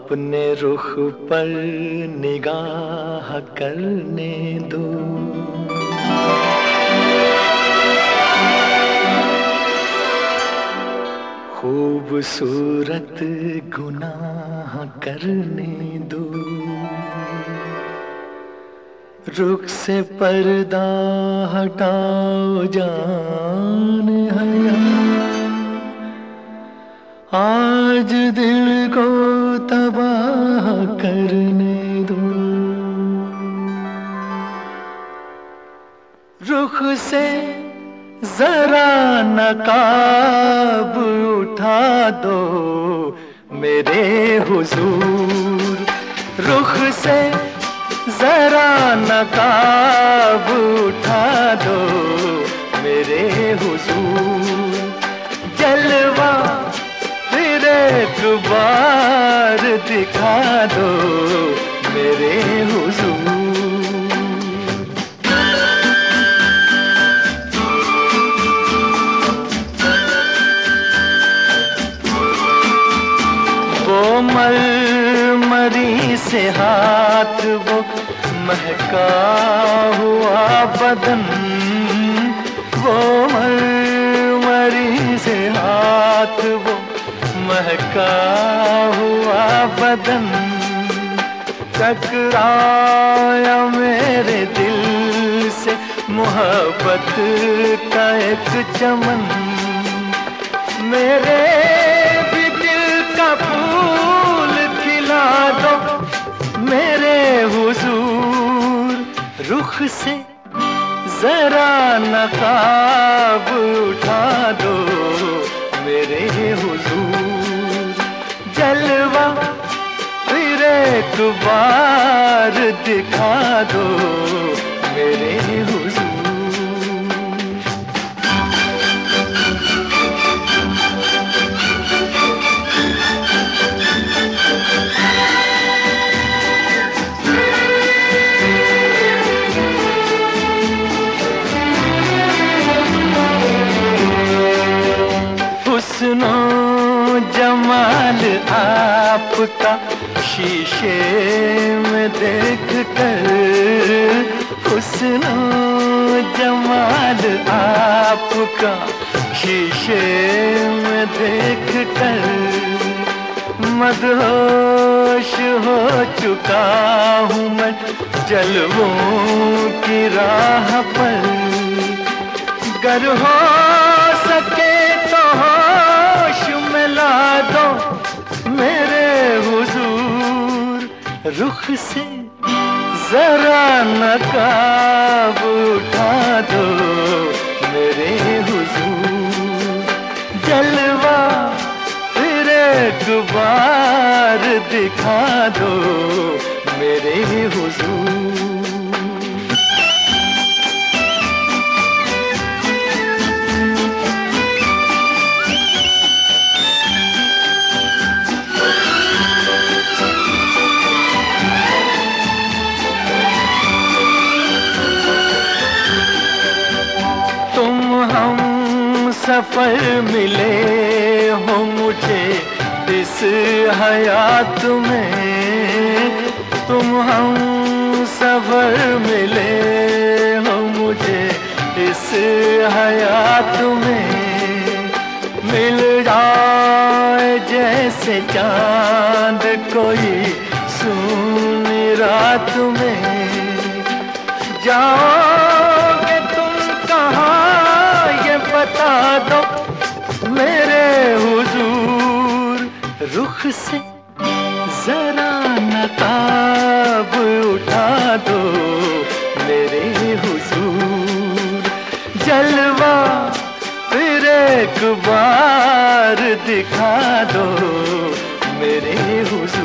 अपने रुख पर निगाह करने दो। खूबसूरत गुनाह करने दो। रुख से पर्दा हटाओ जान हया, आज दिल को तबाह करने दो। रुख से जरा नकाब उठा दो मेरे हुजूर। रुख से जरा नकाब उठा दो मेरे हुजूर। जलवा फिर एक बार दिखा दो मेरे हुजूर। वो मरमरी से हाथ, वो महका हुआ बदन, वो मरमरी से हाथ, वो महका हुआ बदन, टकराया मेरे दिल से मोहब्बत का एक चमन। मेरे भी दिल का फूल खिला दो मेरे हुजूर। रुख से जरा नकाब उठा दो मेरे हुजूर। जलवा फिर एक बार दिखा दो मेरे हुजूर। हुस्नो जमाल आपका शीशे में देख कर, हुस्नो जमाल आपका शीशे में देख कर, मदहोश हो चुका हूँ मैं जलवों की राह पर। गर हो सके तो होश में ला दो मेरे हुजूर। रुख से जरा नकाब उठा दो मेरे हुजूर। जलवा फिर एक बार दिखा दो मेरे हुजूर। सफर मिले हो मुझे इस हयात में, तुम हम सफर मिले हो मुझे इस हयात में। मिल जाए जैसे चांद कोई सूनी रात में, जाओगे तुम कहाँ बता दो मेरे हुजूर। रुख से जरा नकाब उठा दो मेरे हुजूर। जलवा फिर एक बार दिखा दो मेरे हुजूर।